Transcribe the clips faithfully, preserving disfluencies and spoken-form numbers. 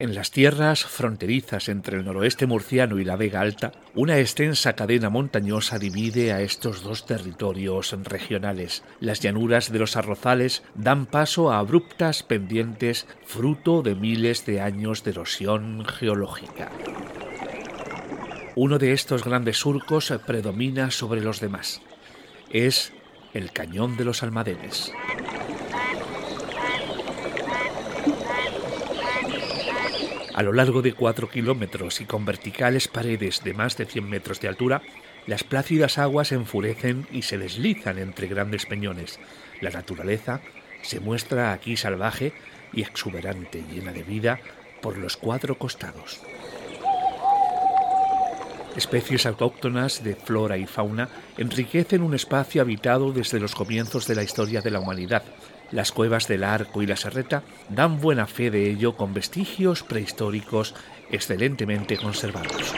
En las tierras fronterizas entre el noroeste murciano y la Vega Alta, una extensa cadena montañosa divide a estos dos territorios regionales. Las llanuras de los arrozales dan paso a abruptas pendientes fruto de miles de años de erosión geológica. Uno de estos grandes surcos predomina sobre los demás. Es el Cañón de los Almadenes. A lo largo de cuatro kilómetros y con verticales paredes de más de cien metros de altura, las plácidas aguas enfurecen y se deslizan entre grandes peñones. La naturaleza se muestra aquí salvaje y exuberante, llena de vida por los cuatro costados. Especies autóctonas de flora y fauna enriquecen un espacio habitado desde los comienzos de la historia de la humanidad. Las cuevas del Arco y la Serreta dan buena fe de ello con vestigios prehistóricos excelentemente conservados.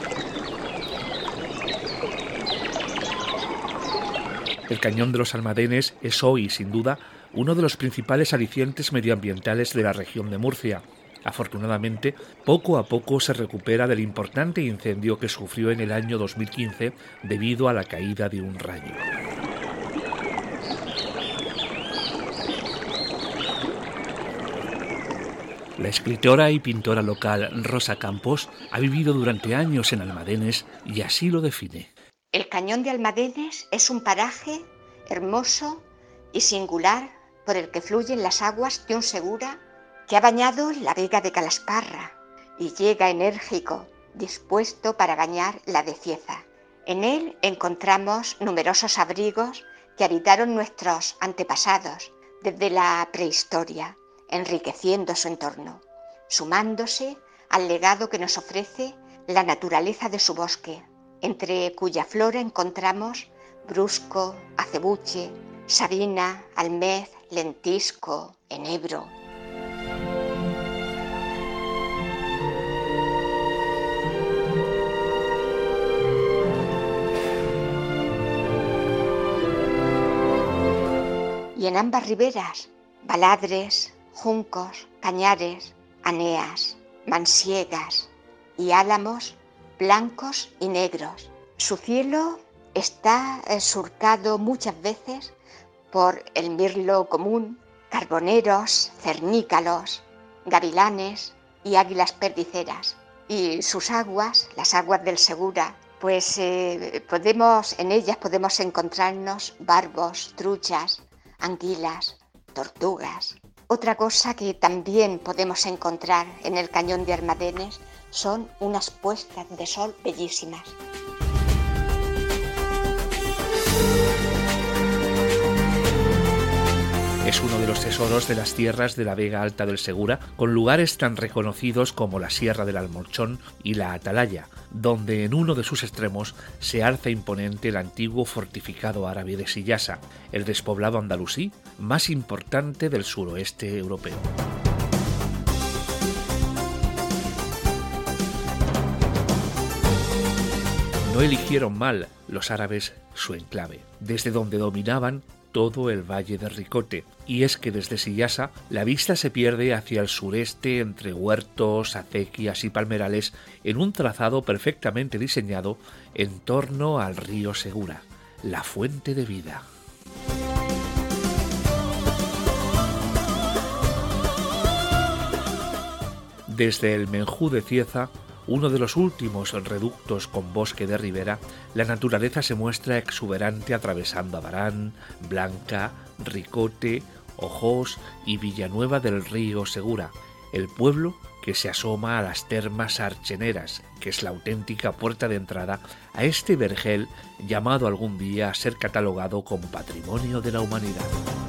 El Cañón de los Almadenes es hoy, sin duda, uno de los principales alicientes medioambientales de la región de Murcia. Afortunadamente, poco a poco se recupera del importante incendio que sufrió en el año dos mil quince debido a la caída de un rayo. La escritora y pintora local Rosa Campos ha vivido durante años en Almadenes y así lo define. El Cañón de Almadenes es un paraje hermoso y singular por el que fluyen las aguas de un Segura que ha bañado la vega de Calasparra y llega enérgico, dispuesto para bañar la de Cieza. En él encontramos numerosos abrigos que habitaron nuestros antepasados desde la prehistoria, enriqueciendo su entorno, sumándose al legado que nos ofrece la naturaleza de su bosque, entre cuya flora encontramos brusco, acebuche, sabina, almez, lentisco, enebro. Y en ambas riberas, baladres, juncos, cañares, aneas, mansiegas y álamos blancos y negros. Su cielo está surcado muchas veces por el mirlo común, carboneros, cernícalos, gavilanes y águilas perdiceras. Y sus aguas, las aguas del Segura, pues eh, podemos, en ellas podemos encontrarnos barbos, truchas, anguilas, tortugas. Otra cosa que también podemos encontrar en el Cañón de Almadenes son unas puestas de sol bellísimas. Es uno de los tesoros de las tierras de la Vega Alta del Segura, con lugares tan reconocidos como la Sierra del Almorchón y la Atalaya, donde en uno de sus extremos se alza imponente el antiguo fortificado árabe de Sillasa, el despoblado andalusí más importante del suroeste europeo. No eligieron mal los árabes su enclave, desde donde dominaban todo el valle de Ricote, y es que desde Sillasa la vista se pierde hacia el sureste entre huertos, acequias y palmerales en un trazado perfectamente diseñado en torno al río Segura, la fuente de vida. Desde el Menjú de Cieza, uno de los últimos reductos con bosque de ribera, la naturaleza se muestra exuberante atravesando Abarán, Blanca, Ricote, Ojós y Villanueva del Río Segura, el pueblo que se asoma a las termas archeneras, que es la auténtica puerta de entrada a este vergel llamado algún día a ser catalogado como Patrimonio de la Humanidad.